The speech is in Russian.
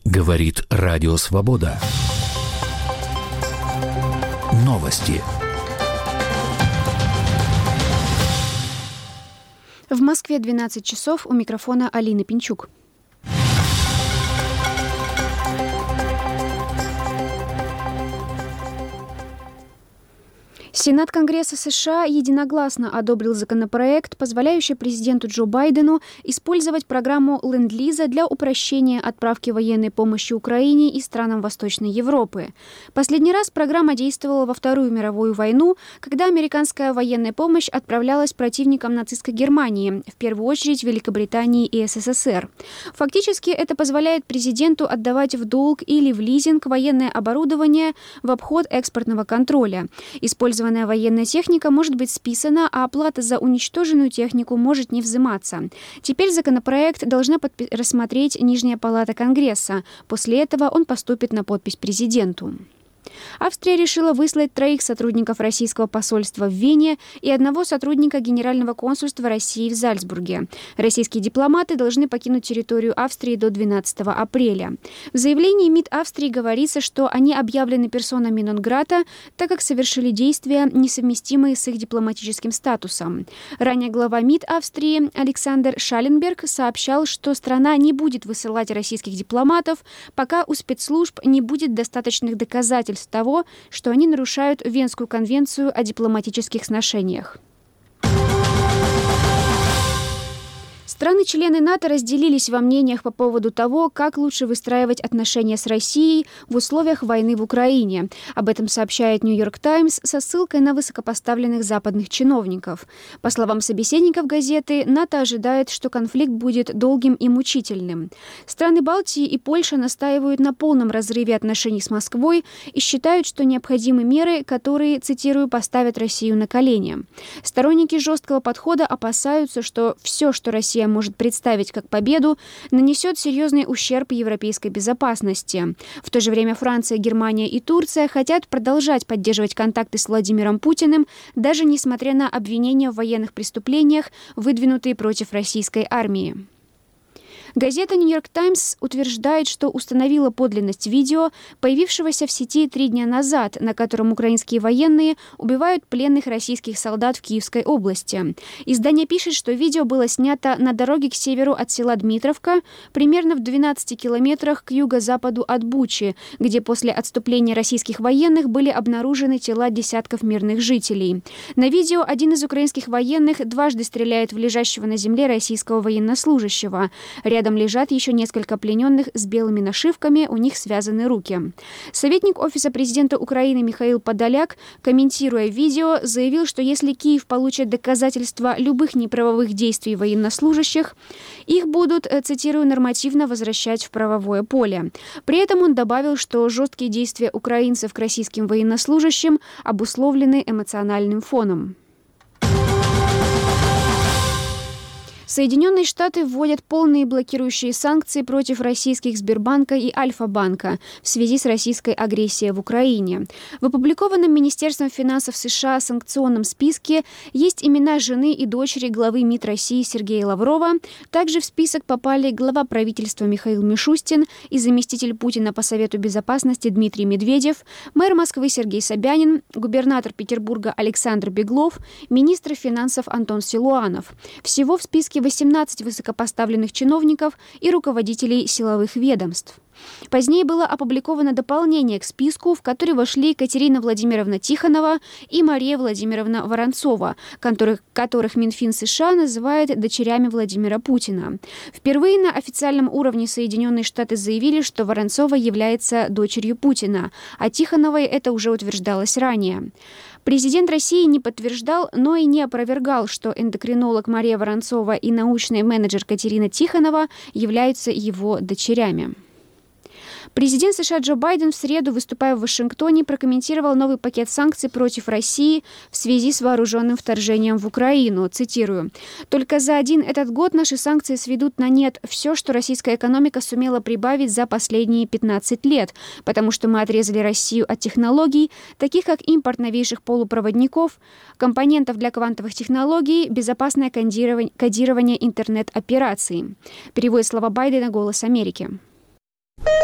Говорит Радио Свобода. Новости. В Москве 12 часов, у микрофона Алина Пинчук. Сенат Конгресса США единогласно одобрил законопроект, позволяющий президенту Джо Байдену использовать программу Ленд-Лиза для упрощения отправки военной помощи Украине и странам Восточной Европы. Последний раз программа действовала во Вторую мировую войну, когда американская военная помощь отправлялась противникам нацистской Германии, в первую очередь Великобритании и СССР. Фактически это позволяет президенту отдавать в долг или в лизинг военное оборудование в обход экспортного контроля. Использованная военная техника может быть списана, а оплата за уничтоженную технику может не взиматься. Теперь законопроект должна рассмотреть Нижняя палата Конгресса. После этого он поступит на подпись президенту. Австрия решила выслать 3 сотрудников российского посольства в Вене и 1 сотрудника Генерального консульства России в Зальцбурге. Российские дипломаты должны покинуть территорию Австрии до 12 апреля. В заявлении МИД Австрии говорится, что они объявлены персонами нон-грата, так как совершили действия, несовместимые с их дипломатическим статусом. Ранее глава МИД Австрии Александр Шалленберг сообщал, что страна не будет высылать российских дипломатов, пока у спецслужб не будет достаточных доказательств того, что они нарушают Венскую конвенцию о дипломатических сношениях. Страны-члены НАТО разделились во мнениях по поводу того, как лучше выстраивать отношения с Россией в условиях войны в Украине. Об этом сообщает «Нью-Йорк Таймс» со ссылкой на высокопоставленных западных чиновников. По словам собеседников газеты, НАТО ожидает, что конфликт будет долгим и мучительным. Страны Балтии и Польша настаивают на полном разрыве отношений с Москвой и считают, что необходимы меры, которые, цитирую, поставят Россию на колени. Сторонники жесткого подхода опасаются, что все, что Россия может представить как победу, нанесет серьезный ущерб европейской безопасности. В то же время Франция, Германия и Турция хотят продолжать поддерживать контакты с Владимиром Путиным, даже несмотря на обвинения в военных преступлениях, выдвинутые против российской армии. Газета «Нью-Йорк Таймс» утверждает, что установила подлинность видео, появившегося в сети 3 дня назад, на котором украинские военные убивают пленных российских солдат в Киевской области. Издание пишет, что видео было снято на дороге к северу от села Дмитровка, примерно в 12 километрах к юго-западу от Бучи, где после отступления российских военных были обнаружены тела десятков мирных жителей. На видео один из украинских военных дважды стреляет в лежащего на земле российского военнослужащего. Рядом лежат еще несколько плененных с белыми нашивками, у них связаны руки. Советник Офиса президента Украины Михаил Подоляк, комментируя видео, заявил, что если Киев получит доказательства любых неправовых действий военнослужащих, их будут, цитирую, нормативно возвращать в правовое поле. При этом он добавил, что жесткие действия украинцев к российским военнослужащим обусловлены эмоциональным фоном. Соединенные Штаты вводят полные блокирующие санкции против российских Сбербанка и Альфа-банка в связи с российской агрессией в Украине. В опубликованном Министерством финансов США санкционном списке есть имена жены и дочери главы МИД России Сергея Лаврова. Также в список попали глава правительства Михаил Мишустин и заместитель Путина по Совету безопасности Дмитрий Медведев, мэр Москвы Сергей Собянин, губернатор Петербурга Александр Беглов, министр финансов Антон Силуанов. Всего в списке 18 высокопоставленных чиновников и руководителей силовых ведомств. Позднее было опубликовано дополнение к списку, в который вошли Екатерина Владимировна Тихонова и Мария Владимировна Воронцова, которых Минфин США называет дочерями Владимира Путина. Впервые на официальном уровне Соединенные Штаты заявили, что Воронцова является дочерью Путина, а Тихоновой это уже утверждалось ранее. Президент России не подтверждал, но и не опровергал, что эндокринолог Мария Воронцова и научный менеджер Катерина Тихонова являются его дочерями. Президент США Джо Байден в среду, выступая в Вашингтоне, прокомментировал новый пакет санкций против России в связи с вооруженным вторжением в Украину. Цитирую. «Только за один этот год наши санкции сведут на нет все, что российская экономика сумела прибавить за последние 15 лет, потому что мы отрезали Россию от технологий, таких как импорт новейших полупроводников, компонентов для квантовых технологий, безопасное кодирование интернет-операций». Переводит слова Байдена «Голос Америки».